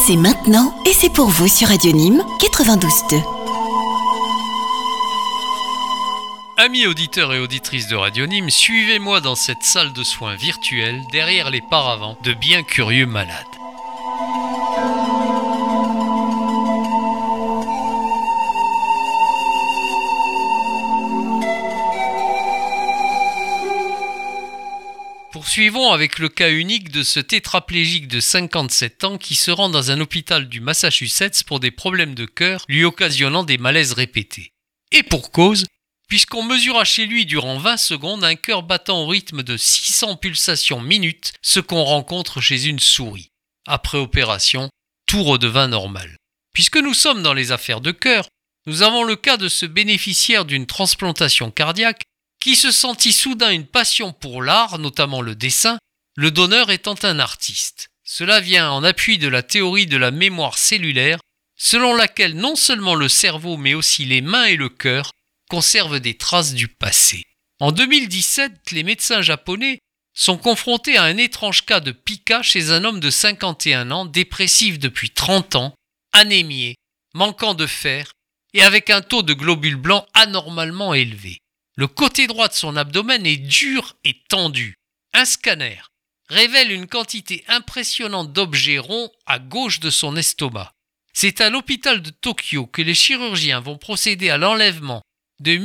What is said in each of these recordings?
C'est maintenant et c'est pour vous sur Radio Nîmes 92.2. Amis auditeurs et auditrices de Radio Nîmes, suivez-moi dans cette salle de soins virtuelle derrière les paravents de bien curieux malades. Poursuivons avec le cas unique de ce tétraplégique de 57 ans qui se rend dans un hôpital du Massachusetts pour des problèmes de cœur lui occasionnant des malaises répétés. Et pour cause, puisqu'on mesura chez lui durant 20 secondes un cœur battant au rythme de 600 pulsations minutes, ce qu'on rencontre chez une souris. Après opération, tout redevint normal. Puisque nous sommes dans les affaires de cœur, nous avons le cas de ce bénéficiaire d'une transplantation cardiaque qui se sentit soudain une passion pour l'art, notamment le dessin, le donneur étant un artiste. Cela vient en appui de la théorie de la mémoire cellulaire, selon laquelle non seulement le cerveau mais aussi les mains et le cœur conservent des traces du passé. En 2017, les médecins japonais sont confrontés à un étrange cas de pica chez un homme de 51 ans, dépressif depuis 30 ans, anémié, manquant de fer et avec un taux de globules blancs anormalement élevé. Le côté droit de son abdomen est dur et tendu. Un scanner révèle une quantité impressionnante d'objets ronds à gauche de son estomac. C'est à l'hôpital de Tokyo que les chirurgiens vont procéder à l'enlèvement de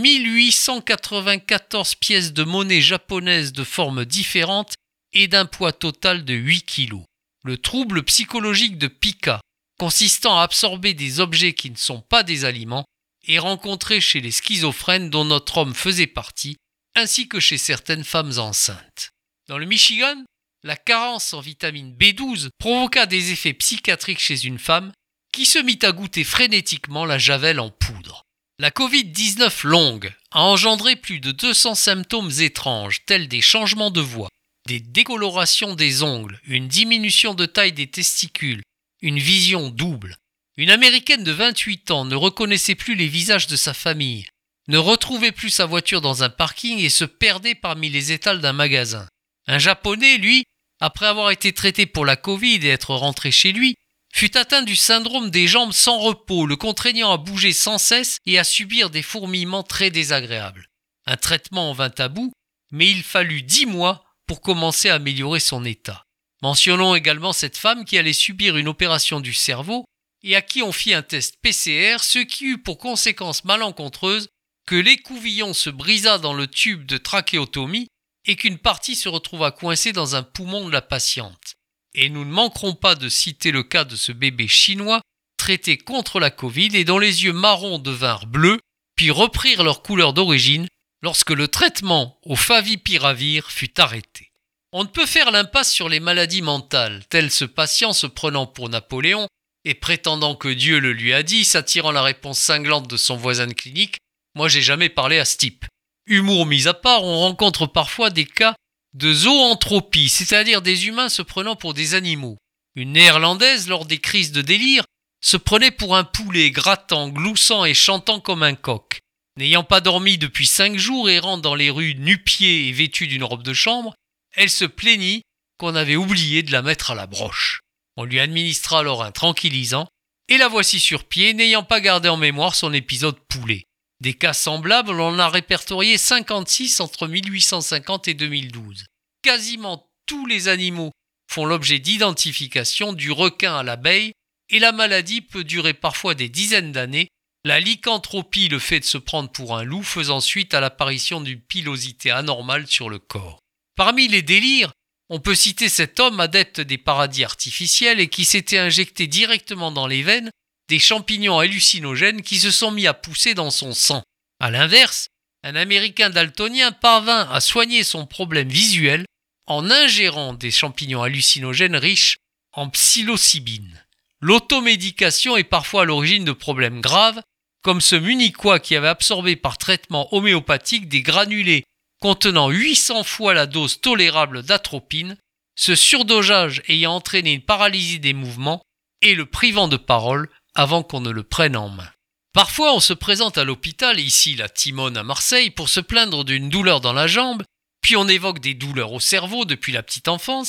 1894 pièces de monnaie japonaise de formes différentes et d'un poids total de 8 kilos. Le trouble psychologique de pica, consistant à absorber des objets qui ne sont pas des aliments, est rencontré chez les schizophrènes dont notre homme faisait partie, ainsi que chez certaines femmes enceintes. Dans le Michigan, la carence en vitamine B12 provoqua des effets psychiatriques chez une femme qui se mit à goûter frénétiquement la javel en poudre. La Covid-19 longue a engendré plus de 200 symptômes étranges tels des changements de voix, des décolorations des ongles, une diminution de taille des testicules, une vision double. Une Américaine de 28 ans ne reconnaissait plus les visages de sa famille, ne retrouvait plus sa voiture dans un parking et se perdait parmi les étals d'un magasin. Un Japonais, lui, après avoir été traité pour la Covid et être rentré chez lui, fut atteint du syndrome des jambes sans repos, le contraignant à bouger sans cesse et à subir des fourmillements très désagréables. Un traitement en vint à bout, mais il fallut 10 mois pour commencer à améliorer son état. Mentionnons également cette femme qui allait subir une opération du cerveau et à qui on fit un test PCR, ce qui eut pour conséquence malencontreuse que l'écouvillon se brisa dans le tube de trachéotomie et qu'une partie se retrouva coincée dans un poumon de la patiente. Et nous ne manquerons pas de citer le cas de ce bébé chinois traité contre la Covid et dont les yeux marrons devinrent bleus, puis reprirent leur couleur d'origine lorsque le traitement au favipiravir fut arrêté. On ne peut faire l'impasse sur les maladies mentales, tel ce patient se prenant pour Napoléon et prétendant que Dieu le lui a dit, s'attirant la réponse cinglante de son voisin de clinique « Moi j'ai jamais parlé à ce type ». Humour mis à part, on rencontre parfois des cas de zoanthropie, c'est-à-dire des humains se prenant pour des animaux. Une néerlandaise, lors des crises de délire, se prenait pour un poulet, grattant, gloussant et chantant comme un coq. N'ayant pas dormi depuis 5 jours, errant dans les rues nu-pieds et vêtue d'une robe de chambre, elle se plaignit qu'on avait oublié de la mettre à la broche. On lui administra alors un tranquillisant, et la voici sur pied, n'ayant pas gardé en mémoire son épisode poulet. Des cas semblables, on en a répertorié 56 entre 1850 et 2012. Quasiment tous les animaux font l'objet d'identification, du requin à l'abeille, et la maladie peut durer parfois des dizaines d'années, la lycanthropie, le fait de se prendre pour un loup, faisant suite à l'apparition d'une pilosité anormale sur le corps. Parmi les délires, on peut citer cet homme adepte des paradis artificiels et qui s'était injecté directement dans les veines des champignons hallucinogènes qui se sont mis à pousser dans son sang. A l'inverse, un Américain daltonien parvint à soigner son problème visuel en ingérant des champignons hallucinogènes riches en psilocybine. L'automédication est parfois à l'origine de problèmes graves, comme ce Munichois qui avait absorbé par traitement homéopathique des granulés contenant 800 fois la dose tolérable d'atropine, ce surdosage ayant entraîné une paralysie des mouvements et le privant de parole avant qu'on ne le prenne en main. Parfois, on se présente à l'hôpital, ici la Timone à Marseille, pour se plaindre d'une douleur dans la jambe, puis on évoque des douleurs au cerveau depuis la petite enfance,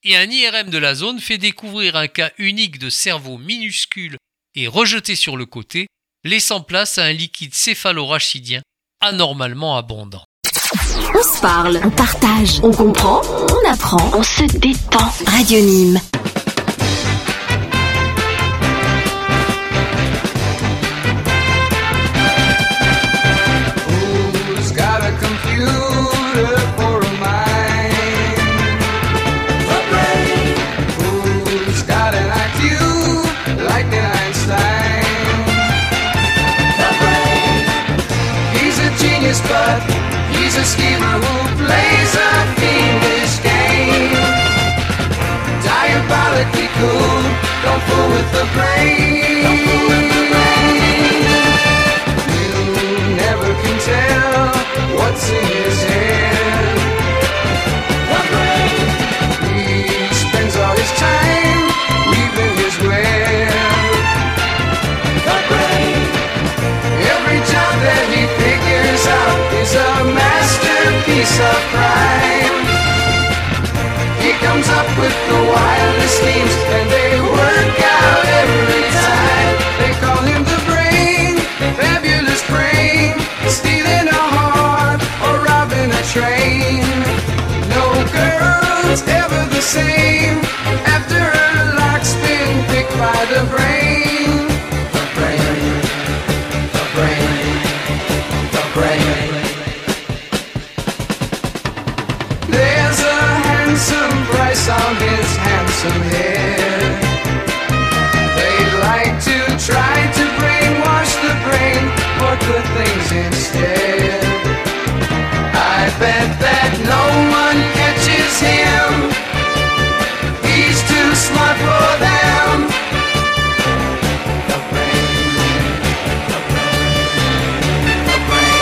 et un IRM de la zone fait découvrir un cas unique de cerveau minuscule et rejeté sur le côté, laissant place à un liquide céphalo-rachidien anormalement abondant. On se parle, on partage, on comprend, on apprend, on se détend. Radio Nîmes. Who's got a computer for a mind? The brain. Who's got an IQ like an Einstein? The brain. He's a genius, but he's a schemer who plays a fiendish game. Diabolically cool, don't fool with the brain. Don't fool with the brain. You never can tell what's in his head. The brain. He spends all his time weaving his web. The brain. Every job that he figures out is a masterpiece of crime. He comes up with the wildest schemes and they work out every time. They call him the brain, fabulous brain, stealing a heart or robbing a train. No girl's ever the same after her lock's been picked by the brain. The brain, the brain, the brain. There's a handsome price on his handsome head. They'd like to try to brainwash the brain for good things instead. I bet that no one catches him. He's too smart for them. The brain, the brain, the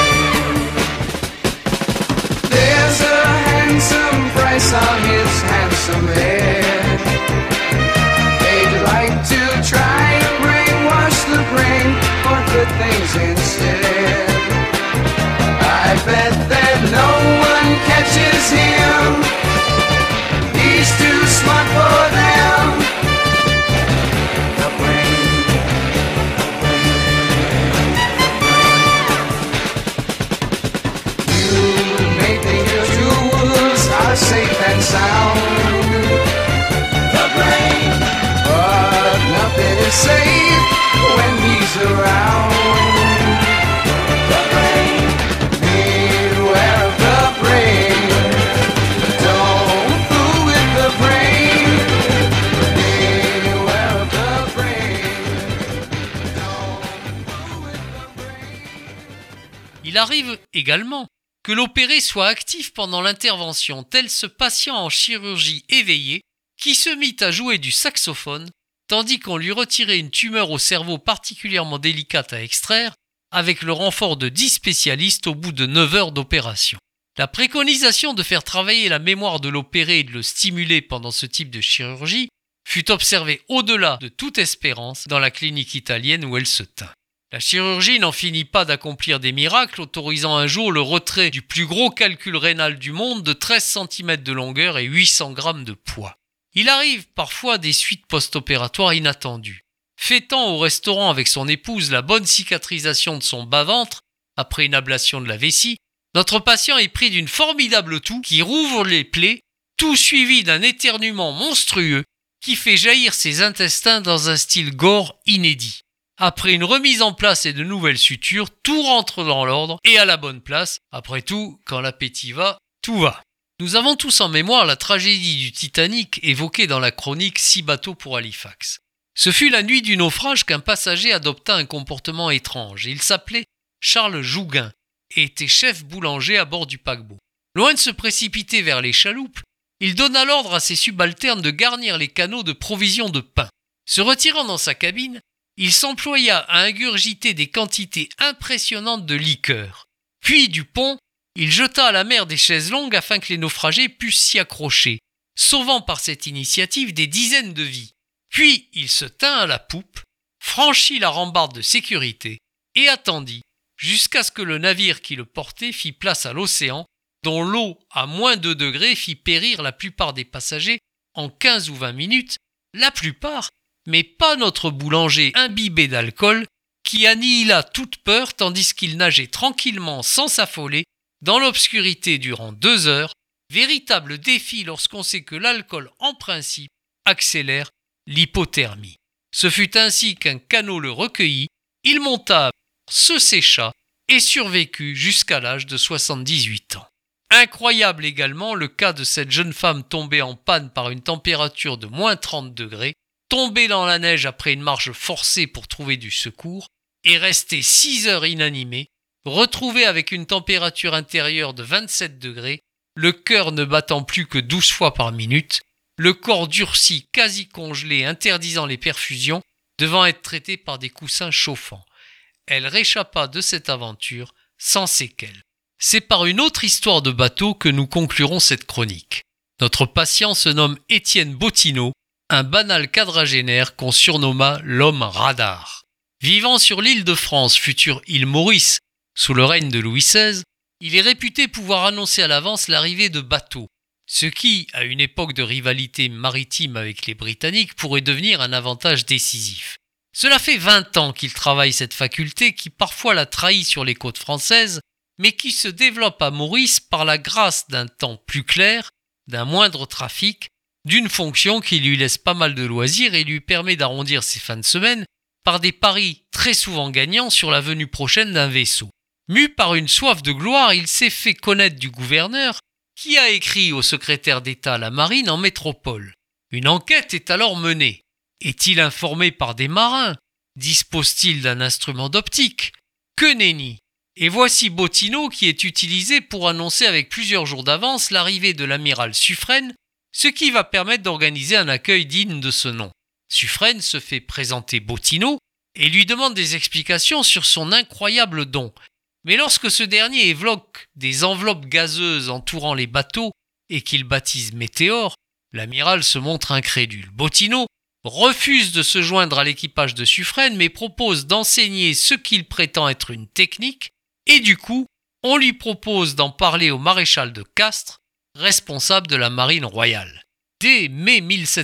brain. There's a handsome price on his handsome head. They'd like to try and brainwash the brain for good things instead. I bet that no one catches him. He's too smart for them. The brain, the brain, the brain. You may think your tools are safe and sound. The brain, but nothing is safe when he's around. The brain, beware of the brain. Don't fool with the brain. Beware of the brain. Don't fool with the brain. Il arrive également que l'opéré soit actif pendant l'intervention, tel ce patient en chirurgie éveillé qui se mit à jouer du saxophone tandis qu'on lui retirait une tumeur au cerveau particulièrement délicate à extraire avec le renfort de 10 spécialistes au bout de 9 heures d'opération. La préconisation de faire travailler la mémoire de l'opéré et de le stimuler pendant ce type de chirurgie fut observée au-delà de toute espérance dans la clinique italienne où elle se tint. La chirurgie n'en finit pas d'accomplir des miracles, autorisant un jour le retrait du plus gros calcul rénal du monde de 13 cm de longueur et 800 grammes de poids. Il arrive parfois des suites post-opératoires inattendues. Fêtant au restaurant avec son épouse la bonne cicatrisation de son bas-ventre après une ablation de la vessie, notre patient est pris d'une formidable toux qui rouvre les plaies, tout suivi d'un éternuement monstrueux qui fait jaillir ses intestins dans un style gore inédit. Après une remise en place et de nouvelles sutures, tout rentre dans l'ordre et à la bonne place. Après tout, quand l'appétit va, tout va. Nous avons tous en mémoire la tragédie du Titanic évoquée dans la chronique 6 bateaux pour Halifax. Ce fut la nuit du naufrage qu'un passager adopta un comportement étrange. Il s'appelait Charles Jouguin et était chef boulanger à bord du paquebot. Loin de se précipiter vers les chaloupes, il donna l'ordre à ses subalternes de garnir les canaux de provisions de pain. Se retirant dans sa cabine, il s'employa à ingurgiter des quantités impressionnantes de liqueur. Puis, du pont, il jeta à la mer des chaises longues afin que les naufragés pussent s'y accrocher, sauvant par cette initiative des dizaines de vies. Puis, il se tint à la poupe, franchit la rambarde de sécurité et attendit jusqu'à ce que le navire qui le portait fît place à l'océan, dont l'eau à -2 degrés fit périr la plupart des passagers en 15 ou 20 minutes, la plupart, mais pas notre boulanger imbibé d'alcool, qui annihila toute peur tandis qu'il nageait tranquillement sans s'affoler dans l'obscurité durant 2 heures, véritable défi lorsqu'on sait que l'alcool en principe accélère l'hypothermie. Ce fut ainsi qu'un canot le recueillit, il monta à bord, se sécha et survécut jusqu'à l'âge de 78 ans. Incroyable également le cas de cette jeune femme tombée en panne par une température de moins 30 degrés, tombée dans la neige après une marche forcée pour trouver du secours, et restée 6 heures inanimée, retrouvée avec une température intérieure de 27 degrés, le cœur ne battant plus que 12 fois par minute, le corps durci, quasi congelé, interdisant les perfusions, devant être traité par des coussins chauffants. Elle réchappa de cette aventure sans séquelles. C'est par une autre histoire de bateau que nous conclurons cette chronique. Notre patient se nomme Étienne Bottineau, un banal quadragénaire qu'on surnomma l'homme radar. Vivant sur l'île de France, future île Maurice, sous le règne de Louis XVI, il est réputé pouvoir annoncer à l'avance l'arrivée de bateaux, ce qui, à une époque de rivalité maritime avec les Britanniques, pourrait devenir un avantage décisif. Cela fait 20 ans qu'il travaille cette faculté qui parfois l'a trahi sur les côtes françaises, mais qui se développe à Maurice par la grâce d'un temps plus clair, d'un moindre trafic, d'une fonction qui lui laisse pas mal de loisirs et lui permet d'arrondir ses fins de semaine par des paris très souvent gagnants sur la venue prochaine d'un vaisseau. Mu par une soif de gloire, il s'est fait connaître du gouverneur qui a écrit au secrétaire d'État à la marine en métropole. Une enquête est alors menée. Est-il informé par des marins? Dispose-t-il d'un instrument d'optique? Que nenni! Et voici Bottineau qui est utilisé pour annoncer avec plusieurs jours d'avance l'arrivée de l'amiral Suffren, ce qui va permettre d'organiser un accueil digne de ce nom. Suffren se fait présenter Bottineau et lui demande des explications sur son incroyable don. Mais lorsque ce dernier évoque des enveloppes gazeuses entourant les bateaux et qu'il baptise Météore, l'amiral se montre incrédule. Bottineau refuse de se joindre à l'équipage de Suffren mais propose d'enseigner ce qu'il prétend être une technique et du coup, on lui propose d'en parler au maréchal de Castres, responsable de la marine royale. Dès mai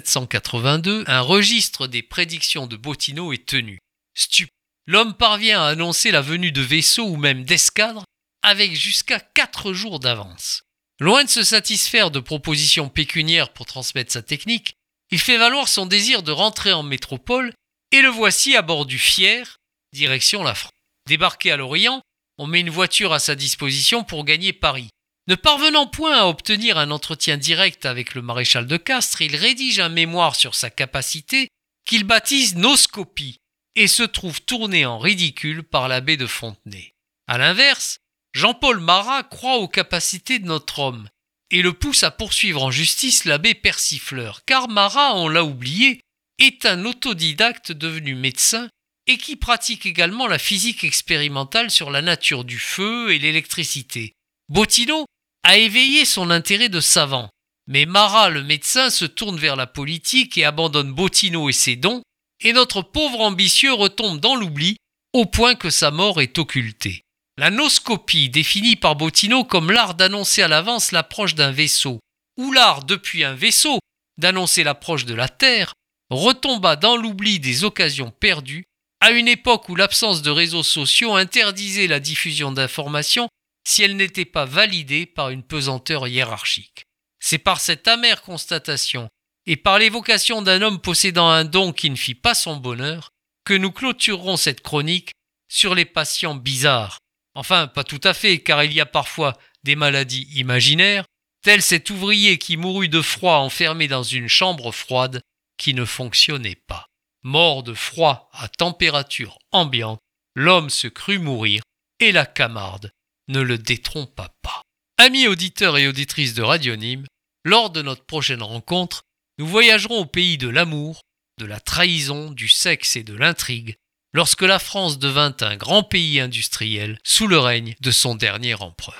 1782, un registre des prédictions de Bottineau est tenu. L'homme parvient à annoncer la venue de vaisseaux ou même d'escadres avec jusqu'à 4 jours d'avance. Loin de se satisfaire de propositions pécuniaires pour transmettre sa technique, il fait valoir son désir de rentrer en métropole et le voici à bord du Fier, direction la France. Débarqué à Lorient, on met une voiture à sa disposition pour gagner Paris. Ne parvenant point à obtenir un entretien direct avec le maréchal de Castres, il rédige un mémoire sur sa capacité qu'il baptise Noscopie et se trouve tourné en ridicule par l'abbé de Fontenay. A l'inverse, Jean-Paul Marat croit aux capacités de notre homme et le pousse à poursuivre en justice l'abbé Persifleur, car Marat, on l'a oublié, est un autodidacte devenu médecin et qui pratique également la physique expérimentale sur la nature du feu et l'électricité. Bottineau a éveillé son intérêt de savant, mais Marat, le médecin, se tourne vers la politique et abandonne Bottineau et ses dons, et notre pauvre ambitieux retombe dans l'oubli au point que sa mort est occultée. La noscopie, définie par Bottineau comme l'art d'annoncer à l'avance l'approche d'un vaisseau, ou l'art depuis un vaisseau d'annoncer l'approche de la Terre, retomba dans l'oubli des occasions perdues à une époque où l'absence de réseaux sociaux interdisait la diffusion d'informations si elle n'était pas validée par une pesanteur hiérarchique. C'est par cette amère constatation et par l'évocation d'un homme possédant un don qui ne fit pas son bonheur que nous clôturerons cette chronique sur les patients bizarres. Enfin, pas tout à fait, car il y a parfois des maladies imaginaires, tel cet ouvrier qui mourut de froid enfermé dans une chambre froide qui ne fonctionnait pas. Mort de froid à température ambiante, l'homme se crut mourir et la Camarde ne le détrompa pas. Amis auditeurs et auditrices de Radionyme, lors de notre prochaine rencontre, nous voyagerons au pays de l'amour, de la trahison, du sexe et de l'intrigue, lorsque la France devint un grand pays industriel sous le règne de son dernier empereur.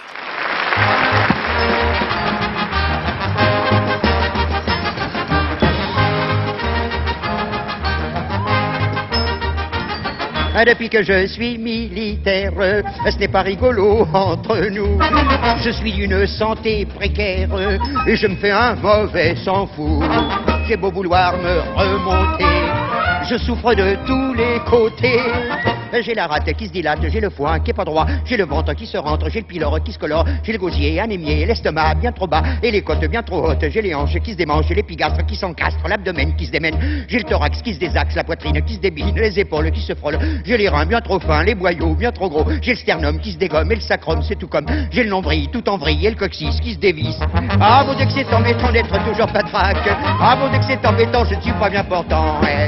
Depuis que je suis militaire, ce n'est pas rigolo entre nous. Je suis d'une santé précaire et je me fais un mauvais sang fou. J'ai beau vouloir me remonter, je souffre de tous les côtés. J'ai la rate qui se dilate, j'ai le foie qui est pas droit, j'ai le ventre qui se rentre, j'ai le pylore qui se colore, j'ai le gosier anémié, l'estomac bien trop bas et les côtes bien trop hautes, j'ai les hanches qui se démangent, j'ai l'épigastre qui s'encastre, l'abdomen qui se démène, j'ai le thorax qui se désaxe, la poitrine qui se débine, les épaules qui se frôlent, j'ai les reins bien trop fins, les boyaux bien trop gros, j'ai le sternum qui se dégomme et le sacrum c'est tout comme, j'ai le nombril tout en vrille et le coccyx qui se dévisse. Ah mon Dieu que c'est embêtant d'être toujours patraque, ah mon Dieu que c'est embêtant, je ne suis pas bien portant. Ouais.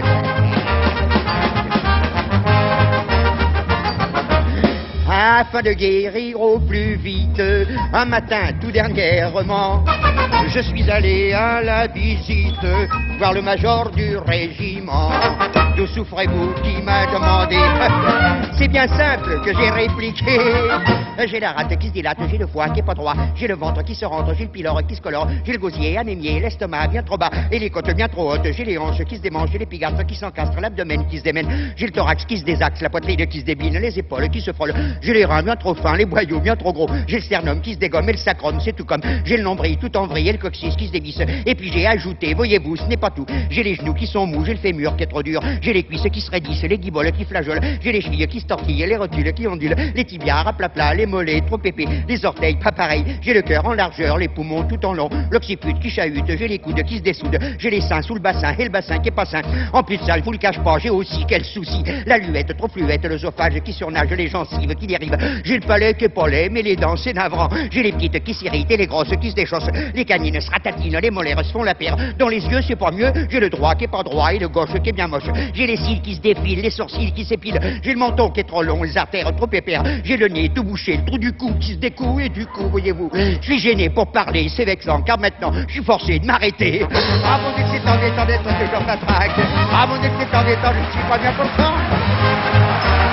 Afin de guérir au plus vite, un matin tout dernièrement, je suis allé à la visite, voir le major du régiment. D'où souffrez-vous qui m'a demandé? C'est bien simple que j'ai répliqué. J'ai la rate qui se dilate, j'ai le foie qui est pas droit, j'ai le ventre qui se rentre, j'ai le pylore qui se colore, j'ai le gosier anémié, l'estomac bien trop bas et les côtes bien trop hautes, j'ai les hanches qui se démangent, j'ai l'épigastre qui s'encastre, l'abdomen qui se démène, j'ai le thorax qui se désaxe, la poitrine qui se débine, les épaules qui se frôlent, j'ai les reins bien trop fins, les boyaux bien trop gros, j'ai le sternum qui se dégomme et le sacrum c'est tout comme, j'ai le nombril tout en vrille et le coccyx qui se dévisse, et puis j'ai ajouté, voyez-vous, ce n'est pas tout, j'ai les genoux qui sont mous, j'ai le fémur qui est trop dur, j'ai les cuisses qui se raidissent, les guiboles qui flageolent, j'ai les chevilles qui se tortillent, les rotules qui ondulent, les tibias à plat plat, les mollets trop épais, les orteils pas pareils, j'ai le cœur en largeur, les poumons tout en long, l'occiput qui chahute, j'ai les coudes qui se dessoudent, j'ai les seins sous le bassin et le bassin qui est pas sain. En plus de ça, je vous le cache pas, j'ai aussi quel souci, la luette trop fluette, l'œsophage qui surnage, les gencives qui dérivent, j'ai le palais qui est pas laid, mais les dents c'est navrant, j'ai les petites qui s'irritent et les grosses qui se déchaussent, les canines se ratatinent, les molaires se font la paire, dans les yeux c'est pas mieux, j'ai le droit qui est pas droit et le gauche qui est bien moche, j'ai les cils qui se défilent, les sourcils qui s'épilent, j'ai le menton qui est trop long, les artères trop épais, j'ai le nez tout bouché, le trou du cou qui se découle et du coup, voyez-vous, je suis gêné pour parler, c'est vexant, car maintenant je suis forcé de m'arrêter. Ah mon Dieu que c'est embêtant d'être toujours patraque, ah mon Dieu que c'est embêtant, je ne suis pas bien content.